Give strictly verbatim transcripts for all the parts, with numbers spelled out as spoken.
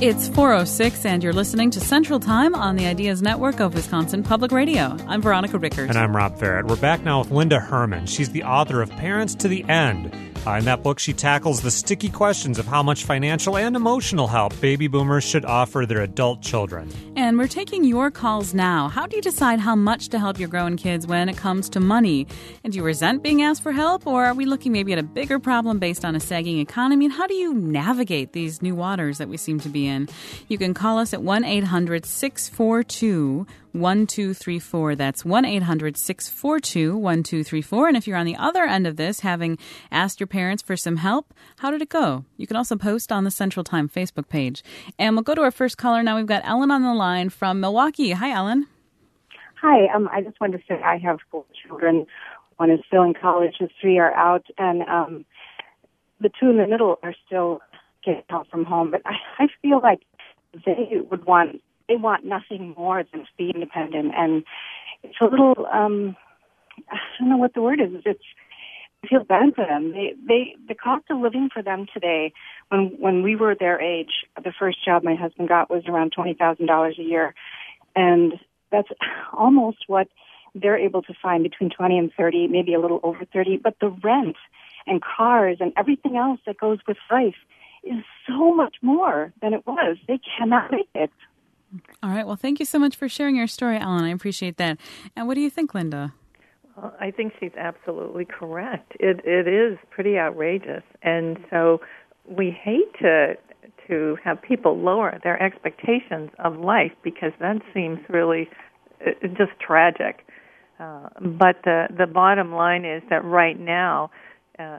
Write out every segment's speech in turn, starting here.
It's four oh six, and you're listening to Central Time on the Ideas Network of Wisconsin Public Radio. I'm Veronica Rickert. And I'm Rob Ferret. We're back now with Linda Herman. She's the author of Parents to the End. Uh, in that book, she tackles the sticky questions of how much financial and emotional help baby boomers should offer their adult children. And we're taking your calls now. How do you decide how much to help your growing kids when it comes to money? And do you resent being asked for help, or are we looking maybe at a bigger problem based on a sagging economy? And how do you navigate these new waters that we seem to be in? You can call us at one eight hundred six four two one two three four. That's one eight hundred six four two one two three four. And if you're on the other end of this, having asked your parents for some help, how did it go? You can also post on the Central Time Facebook page. And we'll go to our first caller now. We've got Ellen on the line from Milwaukee. Hi, Ellen. Hi. Um, I just wanted to say I have four children. One is still in college, the three are out, and um, the two in the middle are still getting help from home. But I, I feel like they would want, they want nothing more than to be independent. And it's a little, um, I don't know what the word is. It's, I feel bad for them. They, they, the cost of living for them today, when, when we were their age, the first job my husband got was around twenty thousand dollars a year. And that's almost what they're able to find, between twenty and thirty, maybe a little over thirty. But the rent and cars and everything else that goes with life is so much more than it was. They cannot make it. All right. Well, thank you so much for sharing your story, Ellen. I appreciate that. And what do you think, Linda? Well, I think she's absolutely correct. It It is pretty outrageous. And so we hate to to have people lower their expectations of life, because that seems really uh, just tragic. Uh, but the, the bottom line is that right now, uh,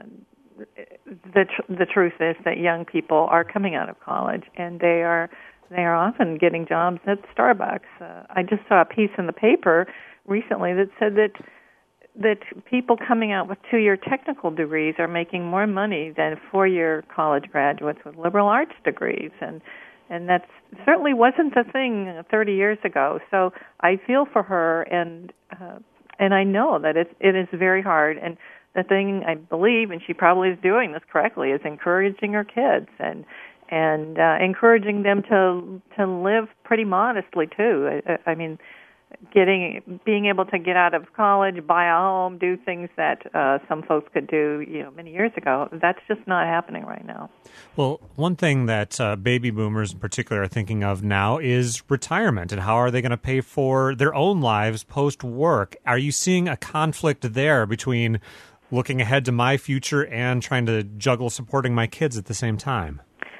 the tr- the truth is that young people are coming out of college, and they are they are often getting jobs at Starbucks. Uh, I just saw a piece in the paper recently that said that that people coming out with two-year technical degrees are making more money than four-year college graduates with liberal arts degrees, and and that certainly wasn't the thing thirty years ago. So I feel for her, and uh, and I know that it it is very hard. And the thing I believe, and she probably is doing this correctly, is encouraging her kids and and uh, encouraging them to to live pretty modestly too. I, I mean, getting being able to get out of college, buy a home, do things that uh, some folks could do, you know, many years ago. That's just not happening right now. Well, one thing that uh, baby boomers in particular are thinking of now is retirement, and how are they going to pay for their own lives post-work? Are you seeing a conflict there between looking ahead to my future and trying to juggle supporting my kids at the same time?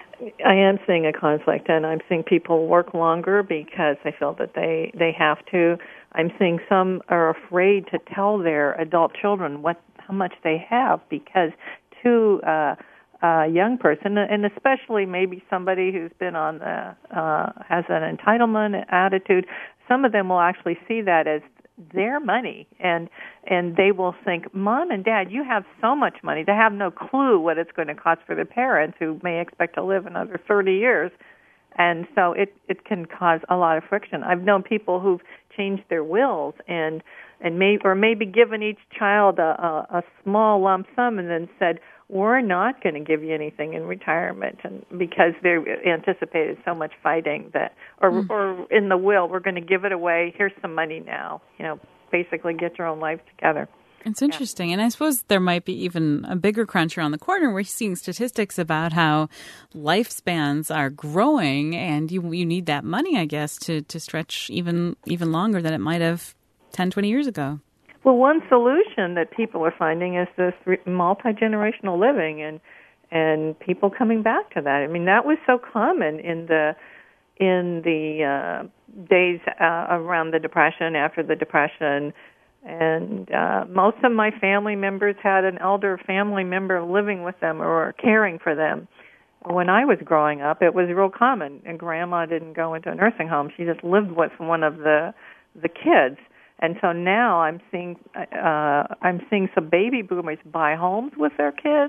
I am seeing a conflict, and I'm seeing people work longer because they feel that they, they have to. I'm seeing some are afraid to tell their adult children what how much they have, because to uh, a young person, and especially maybe somebody who's been on the uh, has an entitlement attitude, some of them will actually see that as their money, and and they will think, Mom and Dad, you have so much money. They have no clue what it's going to cost for their parents, who may expect to live another thirty years. And so it, it can cause a lot of friction. I've known people who've changed their wills and and may or maybe given each child a, a, a small lump sum, and then said, we're not going to give you anything in retirement, and because they anticipated so much fighting that, or mm. or in the will, we're going to give it away. Here's some money now. You know, basically get your own life together. It's interesting. Yeah. And I suppose there might be even a bigger crunch around the corner. We're seeing statistics about how lifespans are growing, and you you need that money, I guess, to, to stretch even even longer than it might have ten, twenty years ago. Well, one solution that people are finding is this multi-generational living, and and people coming back to that. I mean, that was so common in the in the uh, days uh, around the Depression, after the Depression, and uh, most of my family members had an elder family member living with them or caring for them. When I was growing up, it was real common, and Grandma didn't go into a nursing home; she just lived with one of the the kids. And so now I'm seeing uh, I'm seeing some baby boomers buy homes with their kids.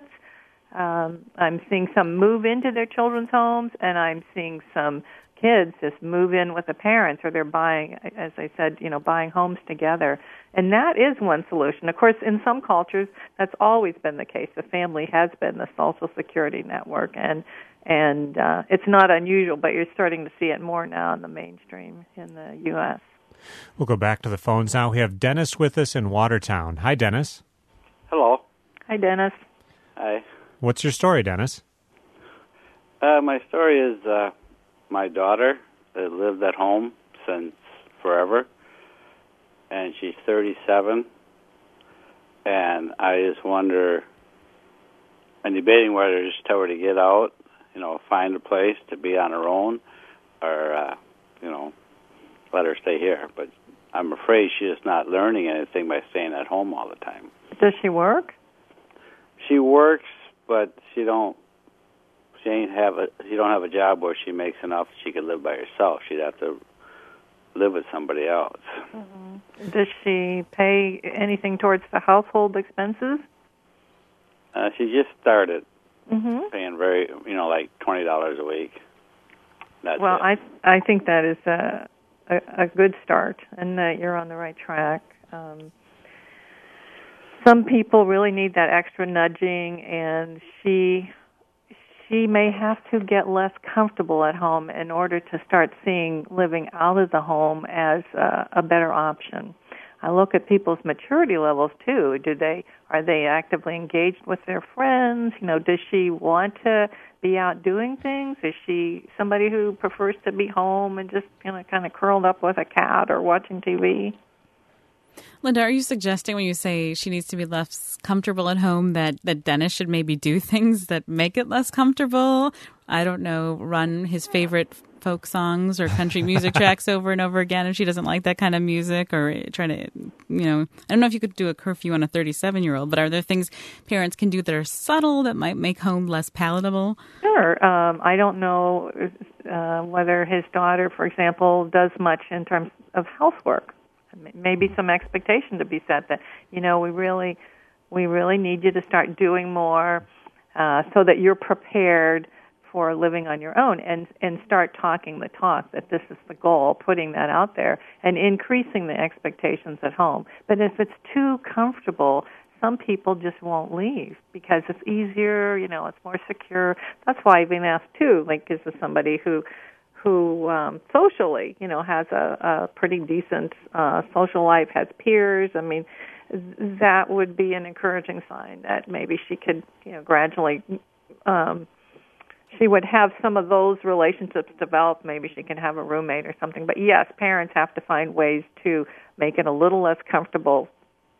Um, I'm seeing some move into their children's homes, and I'm seeing some kids just move in with the parents, or they're buying, as I said, you know, buying homes together. And that is one solution. Of course, in some cultures, that's always been the case. The family has been the Social Security network, and And uh, it's not unusual, but you're starting to see it more now in the mainstream in the U S. We'll go back to the phones now. We have Dennis with us in Watertown. Hi, Dennis. Hello. Hi, Dennis. Hi. What's your story, Dennis? Uh, my story is uh, my daughter that lived at home since forever, and she's thirty-seven, and I just wonder, I'm debating whether to just tell her to get out, you know, find a place to be on her own, or, uh, you know, let her stay here. But I'm afraid she's just not learning anything by staying at home all the time. Does she work? She works, but she don't. She ain't have a. She don't have a job where she makes enough she could live by herself. She'd have to live with somebody else. Mm-hmm. Does she pay anything towards the household expenses? Uh, she just started mm-hmm. paying very, you know, like twenty dollars a week. That's well, it. I I think that is a, a a good start, and that you're on the right track. Um, some people really need that extra nudging, and she she may have to get less comfortable at home in order to start seeing living out of the home as a, a better option. I look at people's maturity levels too. Do they are they actively engaged with their friends? You know, does she want to be out doing things? Is she somebody who prefers to be home and just, you know, kind of curled up with a cat or watching T V? Linda, are you suggesting when you say she needs to be less comfortable at home that, that Dennis should maybe do things that make it less comfortable? I don't know, run his favorite folk songs or country music tracks over and over again if she doesn't like that kind of music, or try to, you know, I don't know if you could do a curfew on a thirty-seven-year-old, but are there things parents can do that are subtle that might make home less palatable? Sure. Um, I don't know uh, whether his daughter, for example, does much in terms of housework. Maybe some expectation to be set that, you know, we really, we really need you to start doing more uh, so that you're prepared for living on your own, and and start talking the talk that this is the goal, putting that out there and increasing the expectations at home. But if it's too comfortable, some people just won't leave because it's easier, you know, it's more secure. That's why I've been asked too, like, is this somebody who who um, socially, you know, has a, a pretty decent uh, social life, has peers. I mean, that would be an encouraging sign that maybe she could, you know, gradually, um, she would have some of those relationships develop. Maybe she can have a roommate or something. But yes, parents have to find ways to make it a little less comfortable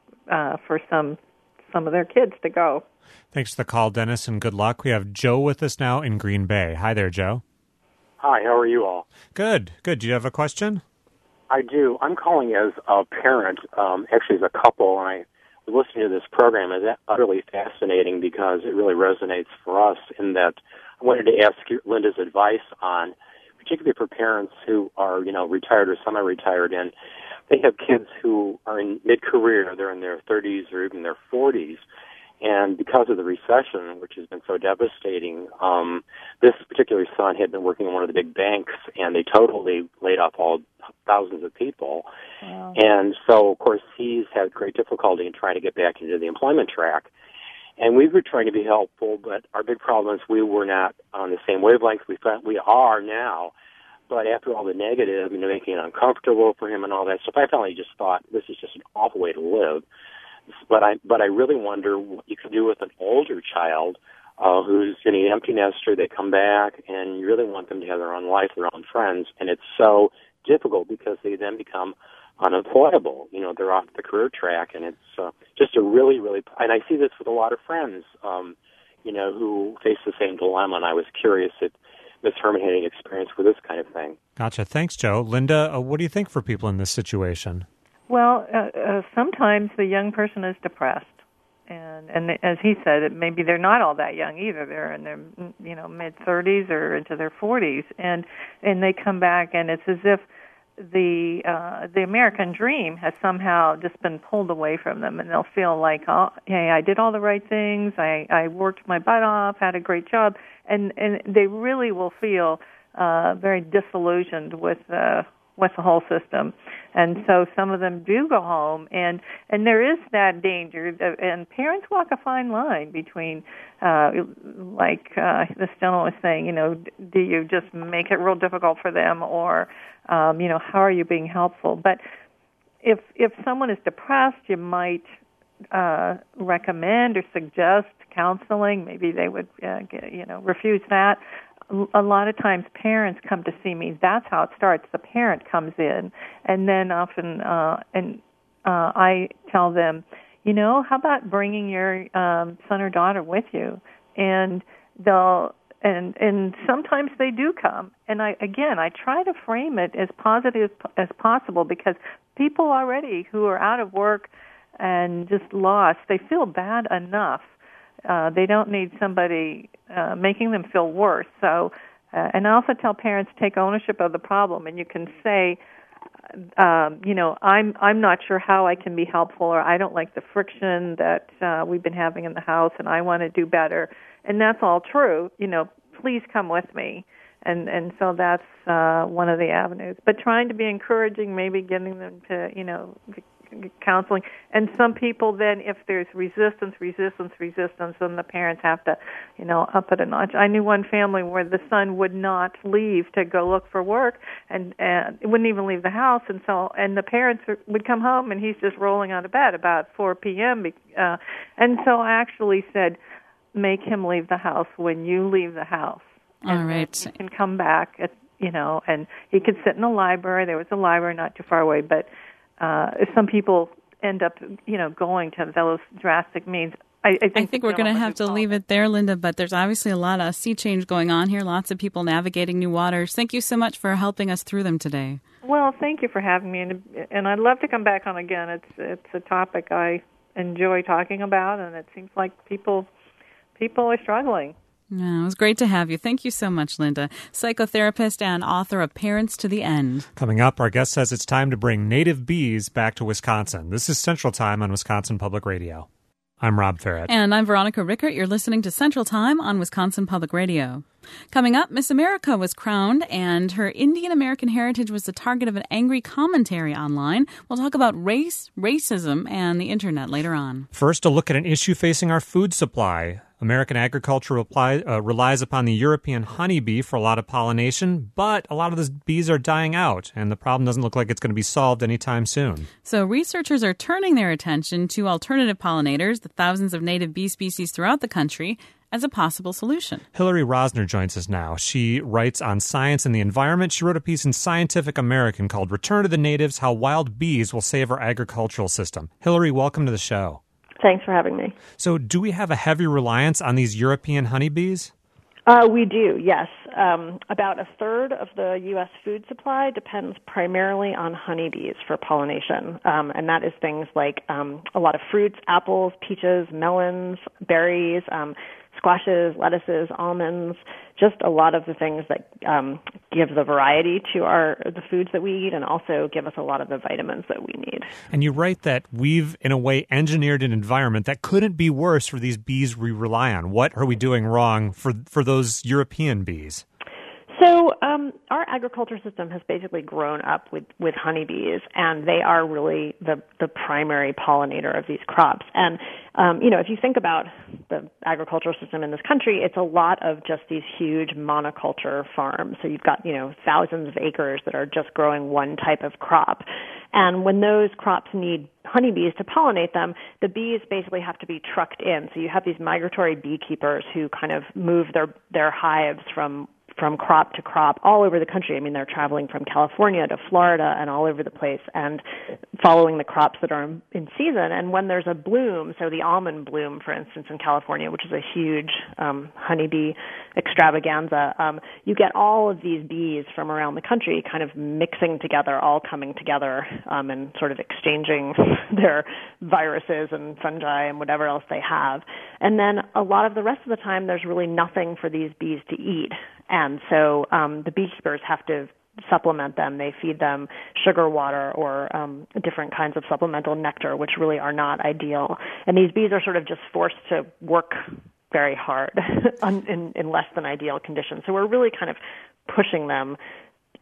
uh, for some some of their kids to go. Thanks for the call, Dennis, and good luck. We have Joe with us now in Green Bay. Hi there, Joe. Hi, how are you all? Good, good. Do you have a question? I do. I'm calling as a parent, um, actually as a couple, and I was listening to this program. It's utterly fascinating because it really resonates for us in that I wanted to ask Linda's advice on, particularly for parents who are, you know, retired or semi-retired, and they have kids who are in mid-career, they're in their thirties or even their forties, and because of the recession, which has been so devastating, um, this particular son had been working in one of the big banks, and they totally laid off all thousands of people. Wow. And so, of course, he's had great difficulty in trying to get back into the employment track. And we were trying to be helpful, but our big problem is we were not on the same wavelength we thought we are now. But after all the negative, you know, making it uncomfortable for him and all that stuff, I finally just thought this is just an awful way to live. But I, but I really wonder what you can do with an older child uh, who's in an empty nester. They come back, and you really want them to have their own life, their own friends, and it's so difficult because they then become unemployable. You know, they're off the career track, and it's uh, just a really, really. And I see this with a lot of friends, um, you know, who face the same dilemma. And I was curious if Miz Herman had any experience with this kind of thing. Gotcha. Thanks, Joe. Linda, uh, what do you think for people in this situation? Well, uh, uh, sometimes the young person is depressed, and and as he said, it, maybe they're not all that young either. They're in their, you know, mid thirties or into their forties, and and they come back, and it's as if the uh, the American dream has somehow just been pulled away from them, and they'll feel like, oh, hey, I did all the right things, I I worked my butt off, had a great job, and and they really will feel uh, very disillusioned with uh, with the whole system. And so some of them do go home, and, and there is that danger, and parents walk a fine line between, uh, like uh, this gentleman was saying, you know, do you just make it real difficult for them, or, um, you know, how are you being helpful? But if if someone is depressed, you might uh, recommend or suggest counseling. Maybe they would, uh, get, you know, refuse that. A lot of times parents come to see me. That's how it starts. The parent comes in, and then often uh, and uh, I tell them, you know, how about bringing your um, son or daughter with you? And they'll and and sometimes they do come. And I again, I try to frame it as positive as possible, because people already who are out of work and just lost, they feel bad enough. Uh, they don't need somebody uh, making them feel worse. So, uh, and I also tell parents, take ownership of the problem, and you can say, um, you know, I'm I'm not sure how I can be helpful, or I don't like the friction that uh, we've been having in the house, and I want to do better. And that's all true. You know, please come with me. And and so that's uh, one of the avenues. But trying to be encouraging, maybe getting them to, you know, counseling. And some people then, if there's resistance, resistance, resistance, then the parents have to, you know, up it a notch. I knew one family where the son would not leave to go look for work, and, and wouldn't even leave the house. And so, and the parents would come home, and he's just rolling out of bed about four p.m. Uh, and so I actually said, make him leave the house when you leave the house. All and right. He can come back, at, you know, and he could sit in the library. There was a library not too far away, but Uh, some people end up, you know, going to those drastic means. I, I think, I think we're going to have to leave it there, Linda, but there's obviously a lot of sea change going on here, lots of people navigating new waters. Thank you so much for helping us through them today. Well, thank you for having me, and, and I'd love to come back on again. It's it's a topic I enjoy talking about, and it seems like people people are struggling. Yeah, it was great to have you. Thank you so much, Linda. Psychotherapist and author of Parents to the End. Coming up, our guest says it's time to bring native bees back to Wisconsin. This is Central Time on Wisconsin Public Radio. I'm Rob Farrett. And I'm Veronica Rickert. You're listening to Central Time on Wisconsin Public Radio. Coming up, Miss America was crowned, and her Indian American heritage was the target of an angry commentary online. We'll talk about race, racism, and the internet later on. First, a look at an issue facing our food supply. American agriculture reply, uh, relies upon the European honeybee for a lot of pollination, but a lot of those bees are dying out, and the problem doesn't look like it's going to be solved anytime soon. So researchers are turning their attention to alternative pollinators, the thousands of native bee species throughout the country, as a possible solution. Hillary Rosner joins us now. She writes on science and the environment. She wrote a piece in Scientific American called Return to the Natives, How Wild Bees Will Save Our Agricultural System. Hillary, welcome to the show. Thanks for having me. So do we have a heavy reliance on these European honeybees? Uh, we do, yes. Um, about a third of the U S food supply depends primarily on honeybees for pollination, um, and that is things like um, a lot of fruits, apples, peaches, melons, berries, um, squashes, lettuces, almonds, just a lot of the things that um, give the variety to our the foods that we eat, and also give us a lot of the vitamins that we need. And you write that we've, in a way, engineered an environment that couldn't be worse for these bees we rely on. What are we doing wrong for for those European bees? So um, our agriculture system has basically grown up with, with honeybees, and they are really the, the primary pollinator of these crops. And, um, you know, if you think about the agricultural system in this country, it's a lot of just these huge monoculture farms. So you've got, you know, thousands of acres that are just growing one type of crop. And when those crops need honeybees to pollinate them, the bees basically have to be trucked in. So you have these migratory beekeepers who kind of move their, their hives from from crop to crop all over the country. I mean, they're traveling from California to Florida and all over the place and following the crops that are in season. And when there's a bloom, so the almond bloom, for instance, in California, which is a huge um, honeybee extravaganza, um, you get all of these bees from around the country kind of mixing together, all coming together um, and sort of exchanging their viruses and fungi and whatever else they have. And then a lot of the rest of the time, there's really nothing for these bees to eat. And so um, the beekeepers have to supplement them. They feed them sugar water or um, different kinds of supplemental nectar, which really are not ideal. And these bees are sort of just forced to work very hard in, in less than ideal conditions. So we're really kind of pushing them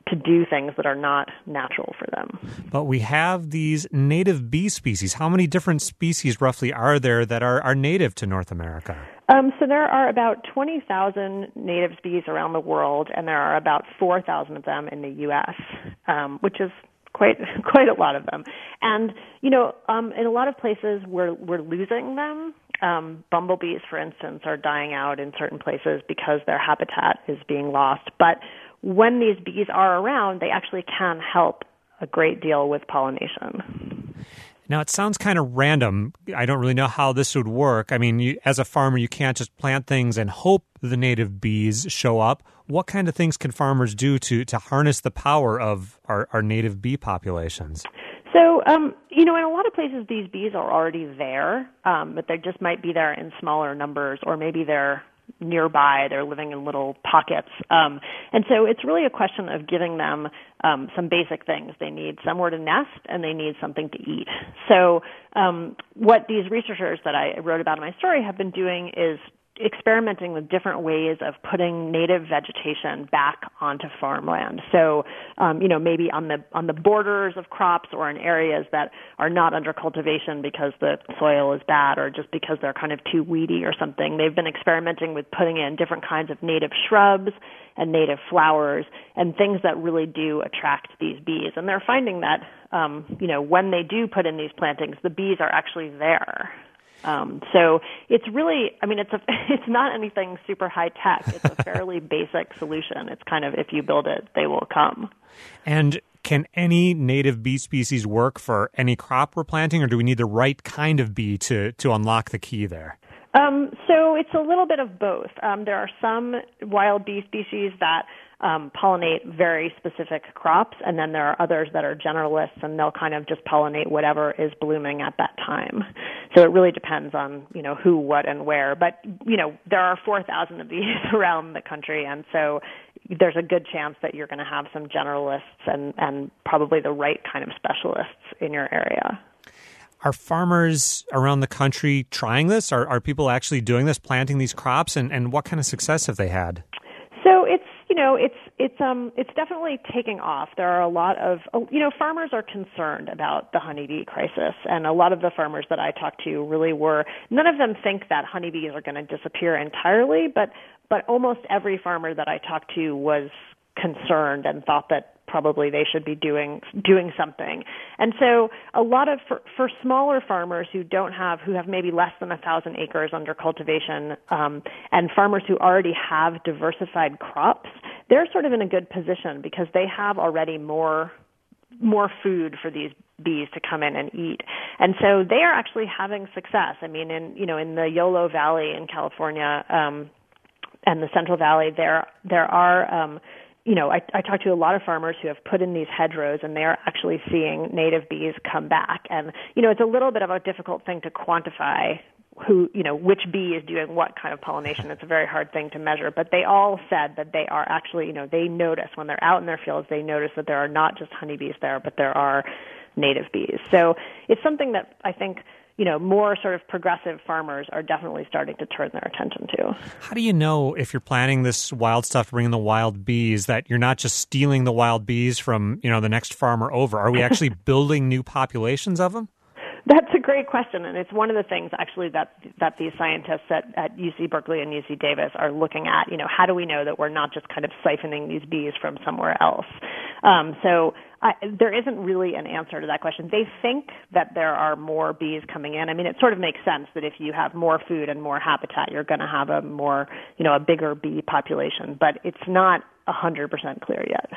to do things that are not natural for them. But we have these native bee species. How many different species roughly are there that are, are native to North America? Um, so there are about twenty thousand native bees around the world, and there are about four thousand of them in the U S, um, which is quite quite a lot of them. And, you know, um, in a lot of places we're, we're losing them. Um, bumblebees, for instance, are dying out in certain places because their habitat is being lost. But when these bees are around, they actually can help a great deal with pollination. Now, it sounds kind of random. I don't really know how this would work. I mean, you, as a farmer, you can't just plant things and hope the native bees show up. What kind of things can farmers do to, to harness the power of our, our native bee populations? So, um, you know, in a lot of places, these bees are already there, um, but they just might be there in smaller numbers, or maybe they're nearby. They're living in little pockets. Um, and so it's really a question of giving them um, some basic things. They need somewhere to nest, and they need something to eat. So um, what these researchers that I wrote about in my story have been doing is experimenting with different ways of putting native vegetation back onto farmland. So, um, you know, maybe on the on the borders of crops or in areas that are not under cultivation because the soil is bad or just because they're kind of too weedy or something. They've been experimenting with putting in different kinds of native shrubs and native flowers and things that really do attract these bees. And they're finding that, um, you know, when they do put in these plantings, the bees are actually there. Um, so it's really, I mean, it's a, it's not anything super high tech. It's a fairly basic solution. It's kind of, if you build it, they will come. And can any native bee species work for any crop we're planting, or do we need the right kind of bee to, to unlock the key there? Um, so it's a little bit of both. Um, there are some wild bee species that um, pollinate very specific crops, and then there are others that are generalists, and they'll kind of just pollinate whatever is blooming at that time. So it really depends on, you know, who, what, and where. But, you know, there are four thousand of these around the country, and so there's a good chance that you're going to have some generalists and, and probably the right kind of specialists in your area. Are farmers around the country trying this? Are, are people actually doing this, planting these crops, and, and what kind of success have they had? So it's, you know, it's it's um it's definitely taking off. There are a lot of, you know, farmers are concerned about the honeybee crisis, and a lot of the farmers that I talked to really were. None of them think that honeybees are going to disappear entirely, but but almost every farmer that I talked to was concerned and thought that probably they should be doing doing something. And so a lot of, for, for smaller farmers who don't have, who have maybe less than a thousand acres under cultivation, um, and farmers who already have diversified crops, they're sort of in a good position because they have already more more food for these bees to come in and eat. And so they are actually having success. I mean, in, you know, in the Yolo Valley in California, um, and the Central Valley, there, there are, um, you know, I, I talked to a lot of farmers who have put in these hedgerows, and they are actually seeing native bees come back. And, you know, it's a little bit of a difficult thing to quantify who, you know, which bee is doing what kind of pollination. It's a very hard thing to measure. But they all said that they are actually, you know, they notice when they're out in their fields, they notice that there are not just honeybees there, but there are native bees. So it's something that I think, you know, more sort of progressive farmers are definitely starting to turn their attention to. How do you know if you're planting this wild stuff to bring in the wild bees that you're not just stealing the wild bees from, you know, the next farmer over? Are we actually building new populations of them? That's a great question, and it's one of the things actually that that these scientists at, at U C Berkeley and U C Davis are looking at. You know, how do we know that we're not just kind of siphoning these bees from somewhere else? Um, so I, there isn't really an answer to that question. They think that there are more bees coming in. I mean, it sort of makes sense that if you have more food and more habitat, you're going to have a more, you know, a bigger bee population. But it's not one hundred percent clear yet.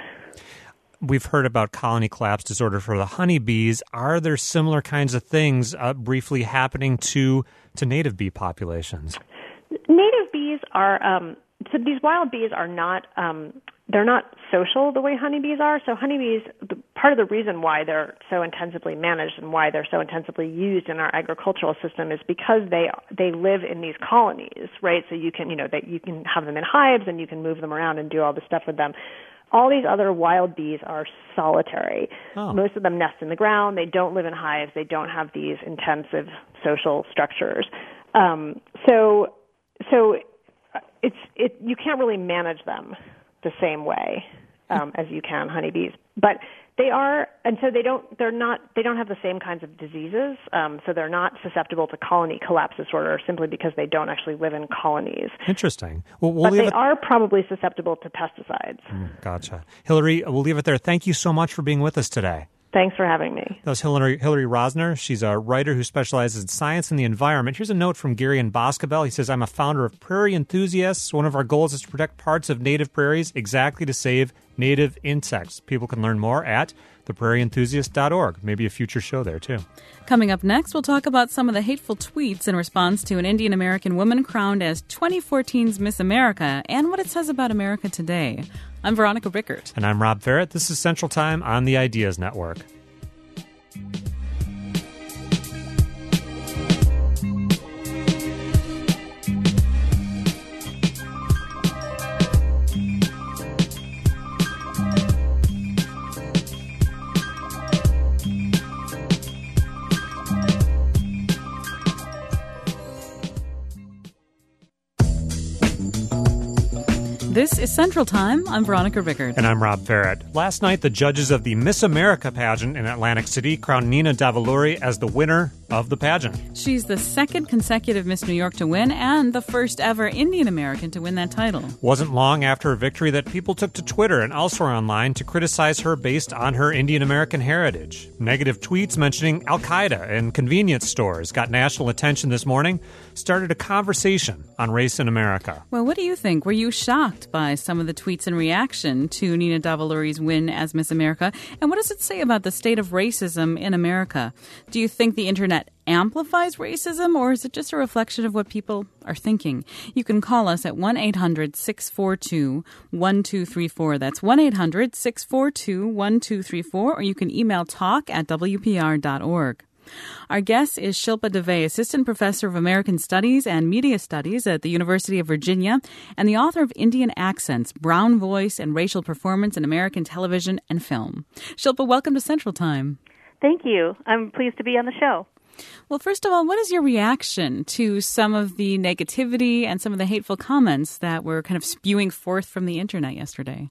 We've heard about colony collapse disorder for the honeybees. Are there similar kinds of things uh, briefly happening to to native bee populations? Native bees are, um, so these wild bees are not, um, they're not social the way honeybees are. So honeybees, the, part of the reason why they're so intensively managed and why they're so intensively used in our agricultural system is because they they live in these colonies, right? So you can, you know, that you can have them in hives and you can move them around and do all this stuff with them. All these other wild bees are solitary. Oh. Most of them nest in the ground. They don't live in hives. They don't have these intensive social structures. Um, so, so it's it. You can't really manage them the same way um, as you can honeybees. But they are, and so they don't, they're not, they don't have the same kinds of diseases, um, so they're not susceptible to colony collapse disorder simply because they don't actually live in colonies. Interesting. Well, we'll but leave they it... are probably susceptible to pesticides. Mm, gotcha. Hillary, we'll leave it there. Thank you so much for being with us today. Thanks for having me. That was Hillary, Hillary Rosner. She's a writer who specializes in science and the environment. Here's a note from Gary in Boscobel. He says, I'm a founder of Prairie Enthusiasts. One of our goals is to protect parts of native prairies exactly to save native insects. People can learn more at the prairie enthusiast dot org. Maybe a future show there, too. Coming up next, we'll talk about some of the hateful tweets in response to an Indian American woman crowned as twenty fourteen's Miss America and what it says about America today. I'm Veronica Rickert. And I'm Rob Ferrett. This is Central Time on the Ideas Network. This is Central Time. I'm Veronica Rickert. And I'm Rob Ferrett. Last night, the judges of the Miss America pageant in Atlantic City crowned Nina Davuluri as the winner of the pageant. She's the second consecutive Miss New York to win and the first ever Indian American to win that title. Wasn't long after her victory that people took to Twitter and elsewhere online to criticize her based on her Indian American heritage. Negative tweets mentioning Al-Qaeda and convenience stores got national attention this morning, started a conversation on race in America. Well, what do you think? Were you shocked by some of the tweets in reaction to Nina Davuluri's win as Miss America? And what does it say about the state of racism in America? Do you think the internet amplifies racism, or is it just a reflection of what people are thinking? You can call us at one eight hundred six four two one two three four. That's one eight hundred six four two one two three four, or you can email talk at w p r dot org. Our guest is Shilpa Dave, Assistant Professor of American Studies and Media Studies at the University of Virginia and the author of Indian Accents, Brown Voice and Racial Performance in American Television and Film. Shilpa, welcome to Central Time. Thank you. I'm pleased to be on the show. Well, first of all, what is your reaction to some of the negativity and some of the hateful comments that were kind of spewing forth from the internet yesterday?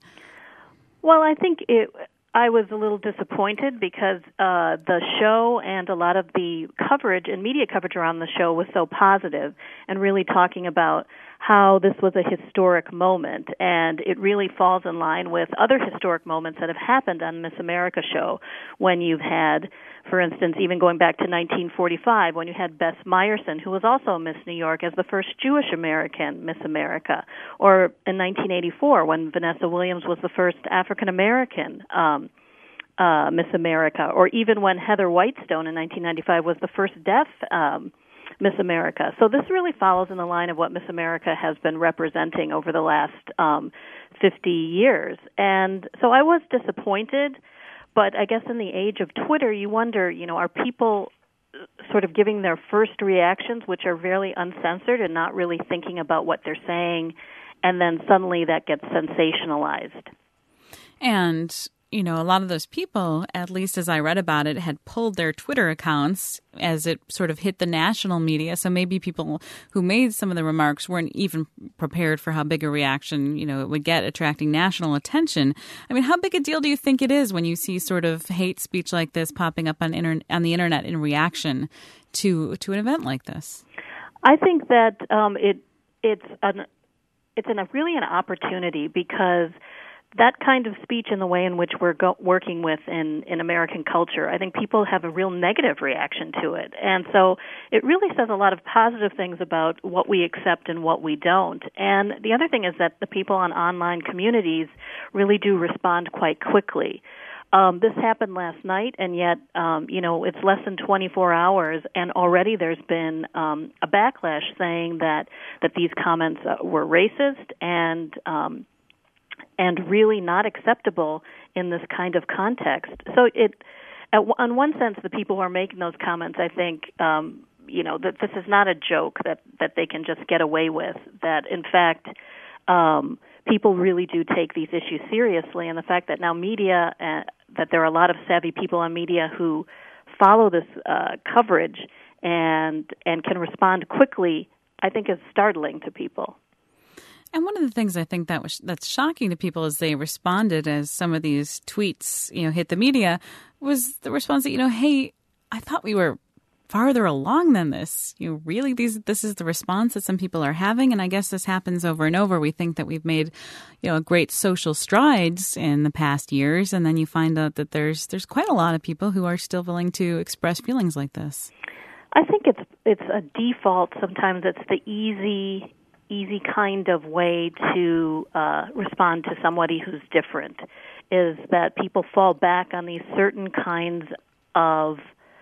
Well, I think it... I was a little disappointed because uh, the show and a lot of the coverage and media coverage around the show was so positive and really talking about how this was a historic moment, and it really falls in line with other historic moments that have happened on Miss America show when you've had, for instance, even going back to nineteen forty-five, when you had Bess Meyerson, who was also Miss New York, as the first Jewish American Miss America, or in nineteen eighty-four, when Vanessa Williams was the first African American um, uh, Miss America, or even when Heather Whitestone in nineteen ninety-five was the first deaf um, Miss America. So this really follows in the line of what Miss America has been representing over the last um, fifty years. And so I was disappointed. But I guess in the age of Twitter, you wonder, you know, are people sort of giving their first reactions, which are fairly uncensored and not really thinking about what they're saying, and then suddenly that gets sensationalized? And, you know, a lot of those people, at least as I read about it, had pulled their Twitter accounts as it sort of hit the national media. So maybe people who made some of the remarks weren't even prepared for how big a reaction, you know, it would get, attracting national attention. I mean, how big a deal do you think it is when you see sort of hate speech like this popping up on, inter- on the internet in reaction to to an event like this? I think that um, it it's an it's an, a really an opportunity, because that kind of speech and the way in which we're go- working with in, in American culture, I think people have a real negative reaction to it. And so it really says a lot of positive things about what we accept and what we don't. And the other thing is that the people on online communities really do respond quite quickly. Um, this happened last night, and yet, um, you know, it's less than twenty-four hours, and already there's been um, a backlash saying that, that these comments uh, were racist and um and really not acceptable in this kind of context. So it, at, on one sense, the people who are making those comments, I think, um, you know, that this is not a joke that, that they can just get away with, that, in fact, um, people really do take these issues seriously, and the fact that now media, uh, that there are a lot of savvy people on media who follow this uh, coverage and and can respond quickly, I think is startling to people. And one of the things I think that was that's shocking to people as they responded as some of these tweets, you know, hit the media was the response that, you know, hey, I thought we were farther along than this. You know, really, these this is the response that some people are having, and I guess this happens over and over. We think that we've made, you know, great social strides in the past years, and then you find out that there's there's quite a lot of people who are still willing to express feelings like this. I think it's it's a default. Sometimes it's the easy easy kind of way to uh, respond to somebody who's different, is that people fall back on these certain kinds of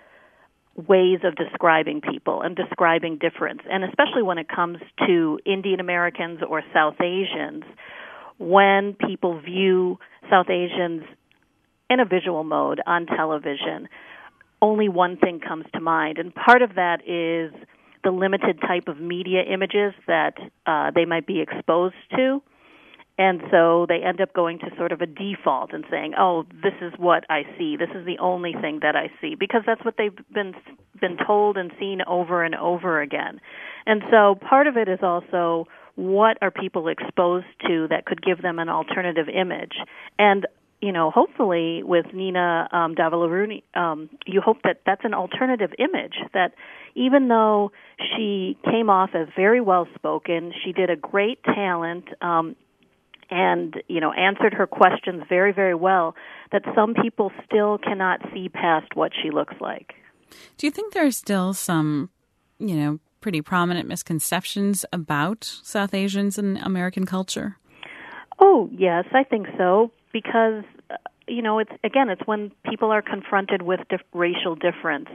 ways of describing people and describing difference. And especially when it comes to Indian Americans or South Asians, when people view South Asians in a visual mode on television, only one thing comes to mind. And part of that is the limited type of media images that uh, they might be exposed to. And so they end up going to sort of a default and saying, oh, this is what I see. This is the only thing that I see, because that's what they've been been told and seen over and over again. And so part of it is also, what are people exposed to that could give them an alternative image? And, you know, hopefully with Nina um, Davalaruni, um, you hope that that's an alternative image, that even though she came off as very well-spoken, she did a great talent, um, and, you know, answered her questions very, very well, that some people still cannot see past what she looks like. Do you think there are still some, you know, pretty prominent misconceptions about South Asians in American culture? Oh, yes, I think so, because, uh, you know, it's again, it's when people are confronted with dif- racial difference.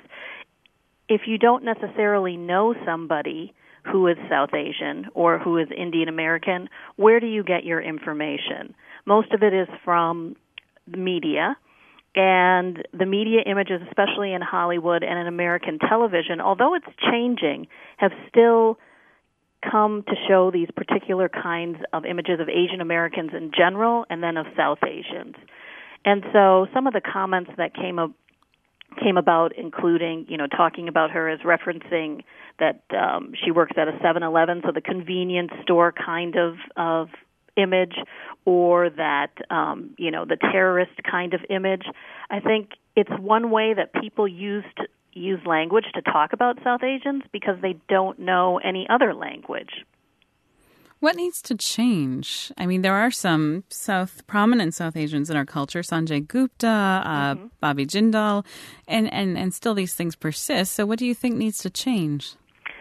If you don't necessarily know somebody who is South Asian or who is Indian American, where do you get your information? Most of it is from the media, and the media images, especially in Hollywood and in American television, although it's changing, have still come to show these particular kinds of images of Asian Americans in general and then of South Asians. And so some of the comments that came up came about, including, you know, talking about her as referencing that um, she works at a seven eleven, so the convenience store kind of, of image, or that, um, you know, the terrorist kind of image. I think it's one way that people used use language to talk about South Asians because they don't know any other language. What needs to change? I mean, there are some South prominent South Asians in our culture, Sanjay Gupta, uh, mm-hmm. Bobby Jindal, and, and, and still these things persist. So what do you think needs to change?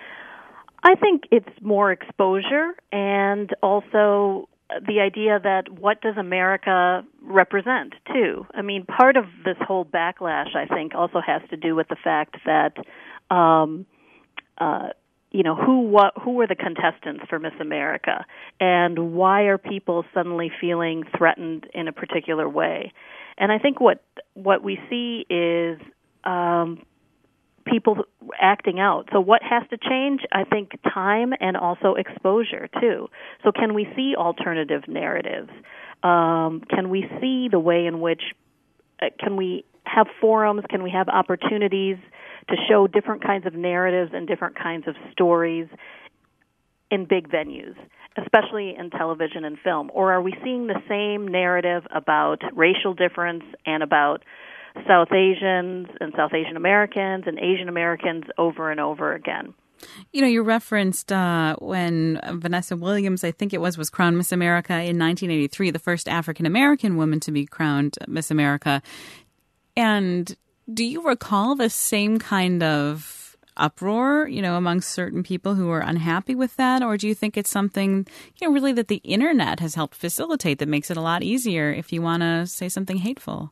I think it's more exposure, and also the idea that what does America represent, too? I mean, part of this whole backlash, I think, also has to do with the fact that um, uh, you know, who what who were the contestants for Miss America, and why are people suddenly feeling threatened in a particular way? And I think what what we see is um, people acting out. So what has to change? I think time and also exposure, too. So can we see alternative narratives? Um, can we see the way in which, uh, can we have forums, can we have opportunities to show different kinds of narratives and different kinds of stories in big venues, especially in television and film? Or are we seeing the same narrative about racial difference and about South Asians and South Asian Americans and Asian Americans over and over again? You know, you referenced uh, when Vanessa Williams, I think it was, was crowned Miss America in nineteen eighty-three, the first African-American woman to be crowned Miss America. And do you recall the same kind of uproar, you know, among certain people who are unhappy with that? Or do you think it's something, you know, really that the internet has helped facilitate that makes it a lot easier if you want to say something hateful?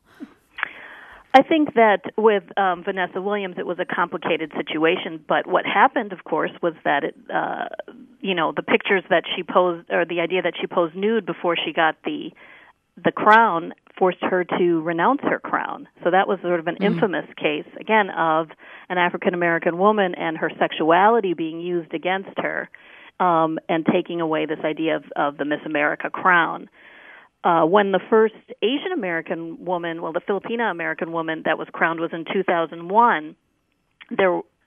I think that with um, Vanessa Williams, it was a complicated situation. But what happened, of course, was that, it, uh, you know, the pictures that she posed, or the idea that she posed nude before she got the the crown, forced her to renounce her crown. So that was sort of an mm-hmm. infamous case, again, of an African-American woman and her sexuality being used against her, um, and taking away this idea of, of the Miss America crown. Uh, when the first Asian American woman, well, the Filipina American woman that was crowned was in two thousand one, there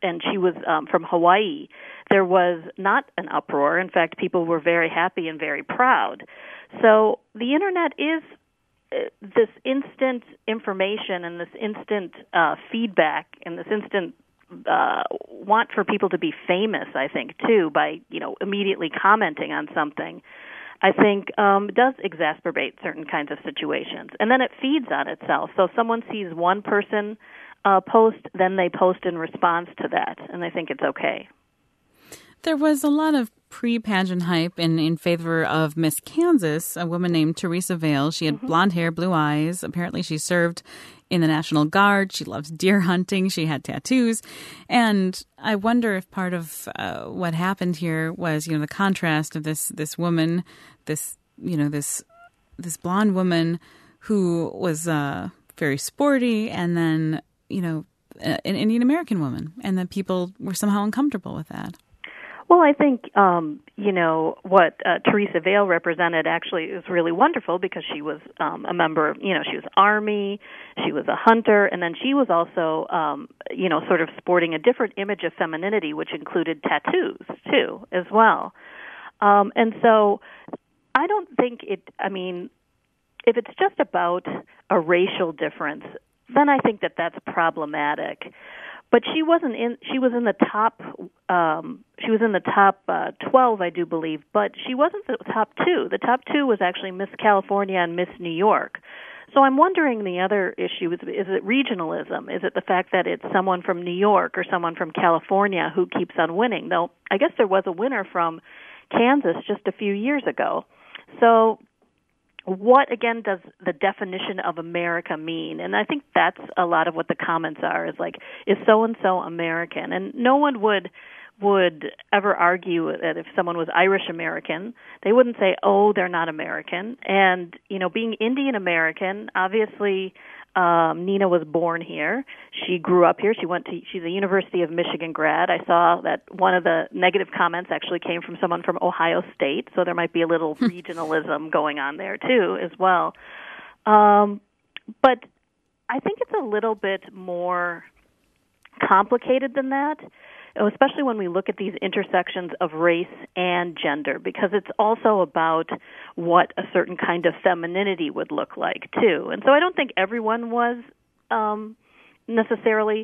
and she was um, from Hawaii, there was not an uproar. In fact, people were very happy and very proud. So the internet is this instant information and this instant uh, feedback and this instant uh, want for people to be famous, I think, too, by, you know, immediately commenting on something, I think um, does exacerbate certain kinds of situations. And then it feeds on itself. So someone sees one person uh, post, then they post in response to that, and they think it's okay. There was a lot of pre-pageant hype in, in favor of Miss Kansas, a woman named Teresa Vale. She had mm-hmm. blonde hair, blue eyes. Apparently she served in the National Guard. She loves deer hunting. She had tattoos. And I wonder if part of uh, what happened here was, you know, the contrast of this this woman, this, you know, this this blonde woman who was uh, very sporty, and then, you know, an Indian American woman. And then people were somehow uncomfortable with that. Well, I think, um, you know, what uh, Teresa Vale represented actually is really wonderful because she was um, a member, you know, she was Army, she was a hunter, and then she was also, um, you know, sort of sporting a different image of femininity, which included tattoos, too, as well. Um, and so I don't think it, I mean, if it's just about a racial difference, then I think that that's problematic. But she wasn't in. She was in the top. Um, she was in the top uh, twelve, I do believe. But she wasn't the top two. The top two was actually Miss California and Miss New York. So I'm wondering the other issue is: is it regionalism? Is it the fact that it's someone from New York or someone from California who keeps on winning? Though I guess there was a winner from Kansas just a few years ago. So what, again, does the definition of America mean? And I think that's a lot of what the comments are, is like, is so-and-so American? And no one would would ever argue that if someone was Irish American, they wouldn't say, oh, they're not American. And, you know, being Indian American, obviously um, Nina was born here. She grew up here. She went to, she's a University of Michigan grad. I saw that one of the negative comments actually came from someone from Ohio State, so there might be a little regionalism going on there too as well. Um, but I think it's a little bit more complicated than that, especially when we look at these intersections of race and gender, because it's also about what a certain kind of femininity would look like, too. And so I don't think everyone was um, necessarily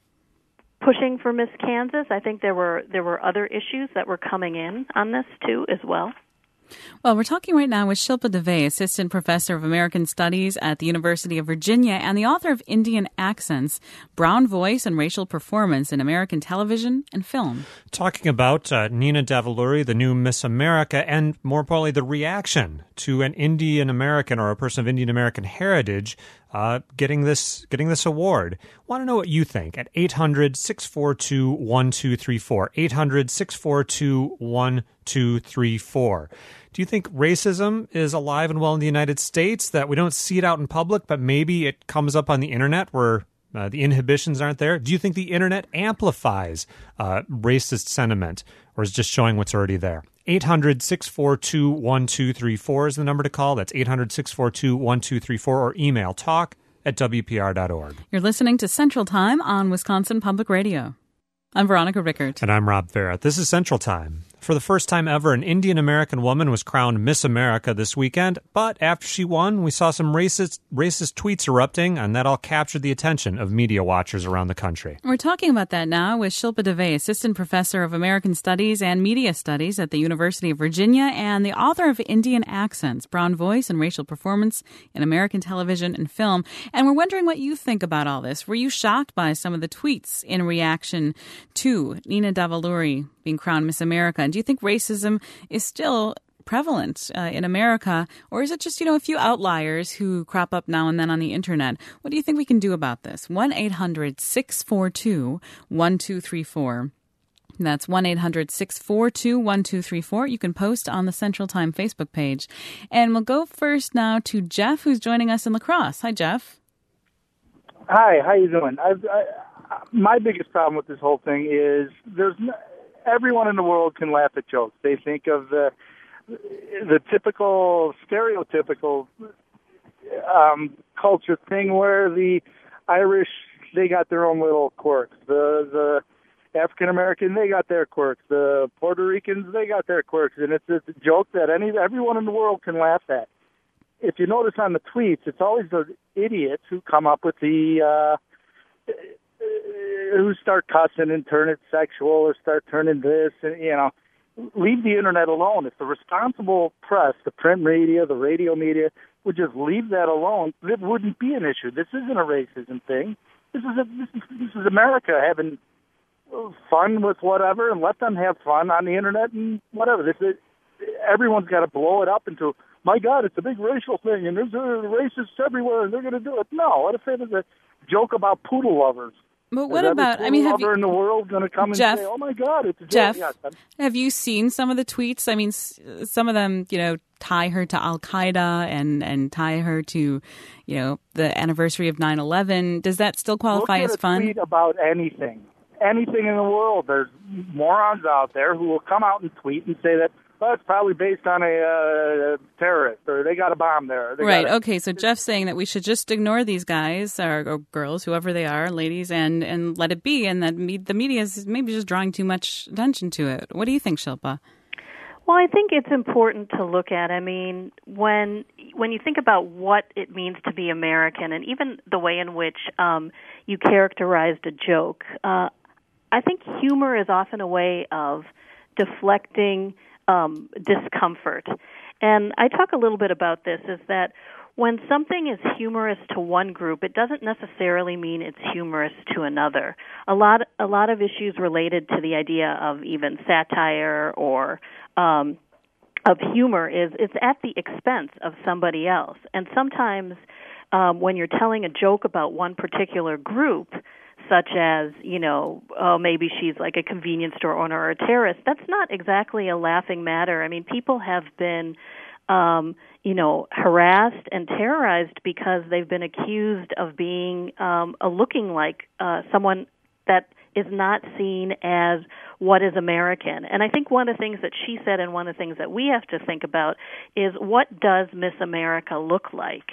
pushing for Miss Kansas. I think there were there were other issues that were coming in on this, too, as well. Well, we're talking right now with Shilpa Dave, Assistant Professor of American Studies at the University of Virginia and the author of Indian Accents, Brown Voice and Racial Performance in American Television and Film. Talking about uh, Nina Davuluri, the new Miss America, and more importantly, the reaction to an Indian American or a person of Indian American heritage uh, getting this getting this award. Want to know what you think at eight hundred, six four two, one two three four, eight hundred, six four two, one two three four. Do you think racism is alive and well in the United States, that we don't see it out in public, but maybe it comes up on the internet where uh, the inhibitions aren't there? Do you think the internet amplifies uh, racist sentiment, or is just showing what's already there? eight hundred, six four two, one two three four is the number to call. That's eight hundred, six four two, one two three four, or email talk at w p r dot org. You're listening to Central Time on Wisconsin Public Radio. I'm Veronica Rickert. And I'm Rob Farrett. This is Central Time. For the first time ever, an Indian American woman was crowned Miss America this weekend, but after she won, we saw some racist racist tweets erupting, and that all captured the attention of media watchers around the country. We're talking about that now with Shilpa Dave, Assistant Professor of American Studies and Media Studies at the University of Virginia and the author of Indian Accents, Brown Voice and Racial Performance in American Television and Film. And we're wondering what you think about all this. Were you shocked by some of the tweets in reaction to Nina Davuluri being crowned Miss America? And do you think racism is still prevalent uh, in America, or is it just, you know, a few outliers who crop up now and then on the internet? What do you think we can do about this? one eight hundred, six four two, one two three four. That's one eight hundred, six four two, one two three four. You can post on the Central Time Facebook page. And we'll go first now to Jeff, who's joining us in La Crosse. Hi, Jeff. Hi, how you doing? I've, I, my biggest problem with this whole thing is there's no, everyone in the world can laugh at jokes. They think of the the typical, stereotypical um, culture thing where the Irish, they got their own little quirks. The the African American, they got their quirks. The Puerto Ricans, they got their quirks, and it's, it's a joke that any everyone in the world can laugh at. If you notice on the tweets, it's always those idiots who come up with the uh, who start cussing and turn it sexual or start turning this, and you know, leave the internet alone. If the responsible press, the print media, the radio media, would just leave that alone, it wouldn't be an issue. This isn't a racism thing. This is a, this is this is America having fun with whatever, and let them have fun on the internet and whatever. This is, everyone's got to blow it up into, my God, it's a big racial thing, and there's uh, racists everywhere, and they're going to do it. No, what if it was a joke about poodle lovers? But what is about, every I mean, have lover you, in the world going to come and Jeff, say, oh my God, it's a Jeff, joke? Yes, have you seen some of the tweets? I mean, s- some of them, you know, tie her to Al-Qaeda and, and tie her to, you know, the anniversary of nine eleven. Does that still qualify Look as at a fun? tweet about anything. Anything in the world. There's morons out there who will come out and tweet and say that, well, it's probably based on a uh, terrorist, or they got a bomb there. They Right. got a, Okay. So Jeff's saying that we should just ignore these guys or, or girls, whoever they are, ladies, and, and let it be, and that me, the media is maybe just drawing too much attention to it. What do you think, Shilpa? Well, I think it's important to look at. I mean, when when you think about what it means to be American, and even the way in which um, you characterized a joke, uh, I think humor is often a way of deflecting um, discomfort. And I talk a little bit about this, is that when something is humorous to one group, it doesn't necessarily mean it's humorous to another. A lot, a lot of issues related to the idea of even satire or um, of humor is it's at the expense of somebody else. And sometimes um, when you're telling a joke about one particular group, such as, you know, oh, maybe she's like a convenience store owner or a terrorist, that's not exactly a laughing matter. I mean, people have been, um, you know, harassed and terrorized because they've been accused of being, um, a looking like uh, someone that is not seen as what is American. And I think one of the things that she said and one of the things that we have to think about is, what does Miss America look like?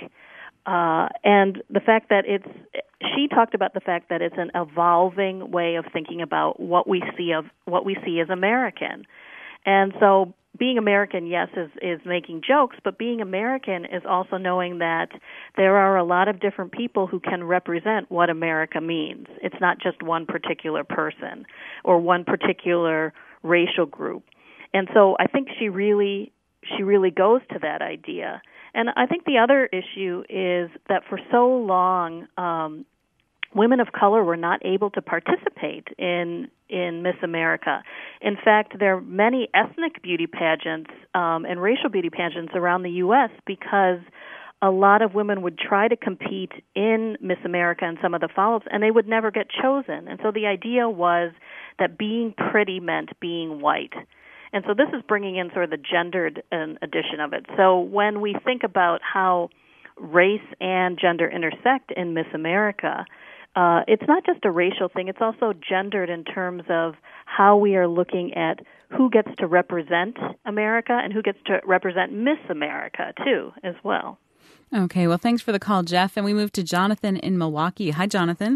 Uh, and the fact that it's, she talked about the fact that it's an evolving way of thinking about what we see of what we see as American. And so being American, yes, is, is making jokes, but being American is also knowing that there are a lot of different people who can represent what America means. It's not just one particular person or one particular racial group. And so I think she really, she really goes to that idea. And I think the other issue is that for so long, um, women of color were not able to participate in in Miss America. In fact, there are many ethnic beauty pageants um, and racial beauty pageants around the U S because a lot of women would try to compete in Miss America and some of the follow-ups, and they would never get chosen. And so the idea was that being pretty meant being white. And so this is bringing in sort of the gendered um, edition of it. So when we think about how race and gender intersect in Miss America, uh, it's not just a racial thing. It's also gendered in terms of how we are looking at who gets to represent America and who gets to represent Miss America, too, as well. Okay, well, thanks for the call, Jeff. And we move to Jonathan in Milwaukee. Hi, Jonathan.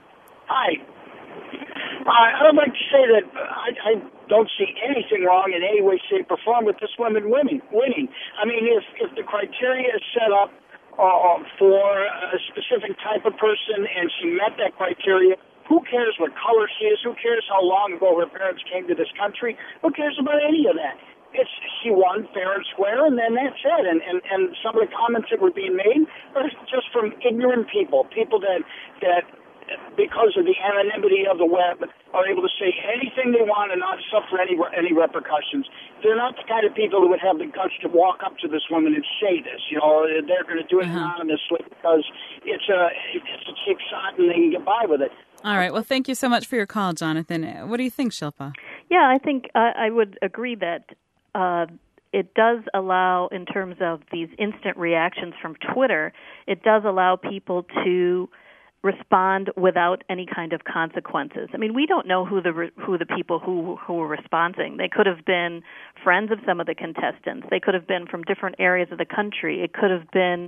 Hi. Uh, I would like to say that I, I don't see anything wrong in any way, shape, or form with this woman winning. Winning. I mean, if if the criteria is set up uh, for a specific type of person and she met that criteria, who cares what color she is? Who cares how long ago her parents came to this country? Who cares about any of that? It's she won fair and square, and then that's it. And, and and some of the comments that were being made are just from ignorant people, people that that. because of the anonymity of the web, are able to say anything they want and not suffer any any repercussions. They're not the kind of people who would have the guts to walk up to this woman and say this. You know, they're going to do it uh-huh. anonymously because it's a it's a cheap shot and they can get by with it. All right. Well, thank you so much for your call, Jonathan. What do you think, Shilpa? Yeah, I think uh, I would agree that uh, it does allow, in terms of these instant reactions from Twitter, it does allow people to respond without any kind of consequences. I mean, we don't know who the who the people who who were responding. They could have been friends of some of the contestants. They could have been from different areas of the country. It could have been,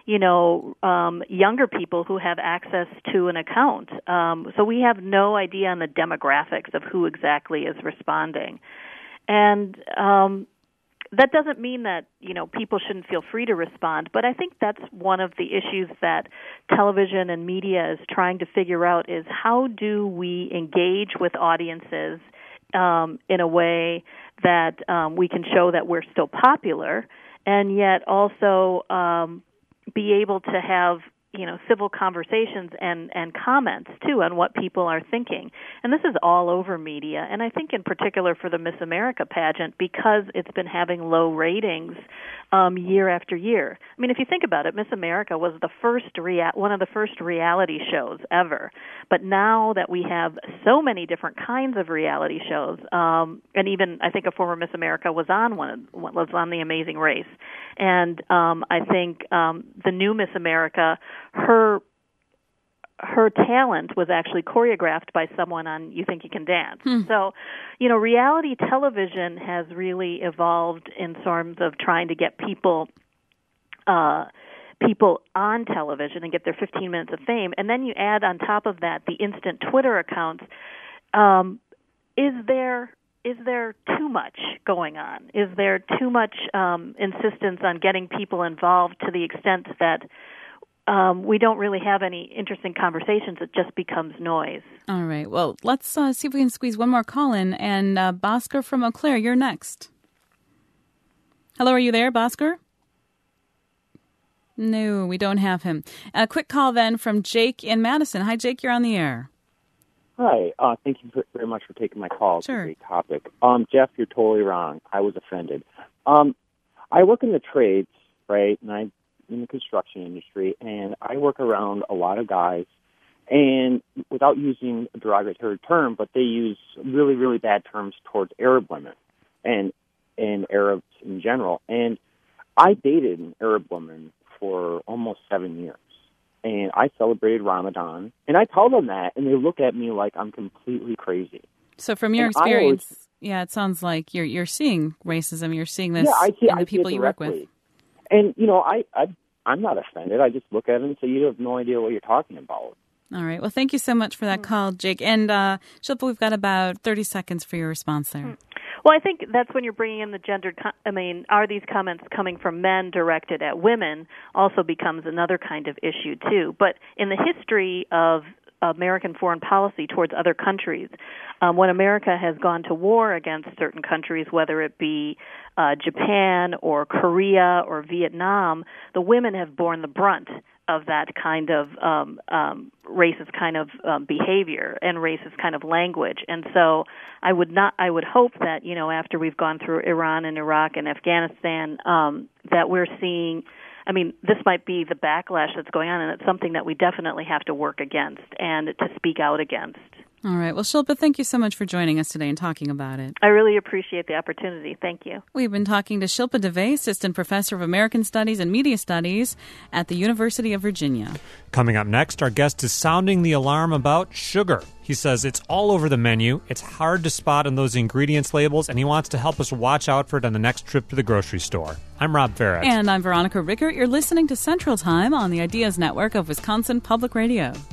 you know, um, younger people who have access to an account. Um, so we have no idea on the demographics of who exactly is responding. And um, that doesn't mean that, you know, people shouldn't feel free to respond, but I think that's one of the issues that television and media is trying to figure out is how do we engage with audiences um, in a way that um, we can show that we're still popular and yet also um, be able to have, you know, civil conversations and, and comments, too, on what people are thinking. And this is all over media, and I think in particular for the Miss America pageant because it's been having low ratings um, year after year. I mean, if you think about it, Miss America was the first rea- one of the first reality shows ever. But now that we have so many different kinds of reality shows, um, and even I think a former Miss America was on one was on The Amazing Race, and um, I think um, the new Miss America, her her talent was actually choreographed by someone on You Think You Can Dance. Hmm. So, you know, reality television has really evolved in terms of trying to get people uh, people on television and get their fifteen minutes of fame. And then you add on top of that the instant Twitter accounts. Um, is there is there too much going on? Is there too much um, insistence on getting people involved to the extent that Um, we don't really have any interesting conversations. It just becomes noise. All right. Well, let's uh, see if we can squeeze one more call in. And uh, Bhaskar from Eau Claire, you're next. Hello, are you there, Bhaskar? No, we don't have him. A quick call then from Jake in Madison. Hi, Jake, you're on the air. Hi. Uh, thank you very much for taking my call. Sure. It's a great topic. Um, Jeff, you're totally wrong. I was offended. Um, I work in the trades, right, and I in the construction industry, and I work around a lot of guys, and without using a derogatory term, but they use really, really bad terms towards Arab women and and Arabs in general. And I dated an Arab woman for almost seven years, and I celebrated Ramadan, and I tell them that, and they look at me like I'm completely crazy. So from your and experience, always, yeah, it sounds like you're you're seeing racism, you're seeing this yeah, I see, in the I people see you work with. And, you know, I, I, I'm not offended. I just look at it and say, you have no idea what you're talking about. All right. Well, thank you so much for that call, Jake. And, uh, Shilpa, we've got about thirty seconds for your response there. Well, I think that's when you're bringing in the gendered, com- I mean, are these comments coming from men directed at women also becomes another kind of issue, too. But in the history of American foreign policy towards other countries, um, when America has gone to war against certain countries, whether it be uh, Japan or Korea or Vietnam, the women have borne the brunt of that kind of um, um, racist kind of um, behavior and racist kind of language. And so I would not, I would hope that, you know, after we've gone through Iran and Iraq and Afghanistan, um, that we're seeing, I mean, this might be the backlash that's going on, and it's something that we definitely have to work against and to speak out against. All right. Well, Shilpa, thank you so much for joining us today and talking about it. I really appreciate the opportunity. Thank you. We've been talking to Shilpa Dave, Assistant Professor of American Studies and Media Studies at the University of Virginia. Coming up next, our guest is sounding the alarm about sugar. He says it's all over the menu, it's hard to spot on those ingredients labels, and he wants to help us watch out for it on the next trip to the grocery store. I'm Rob Farrett. And I'm Veronica Rickert. You're listening to Central Time on the Ideas Network of Wisconsin Public Radio.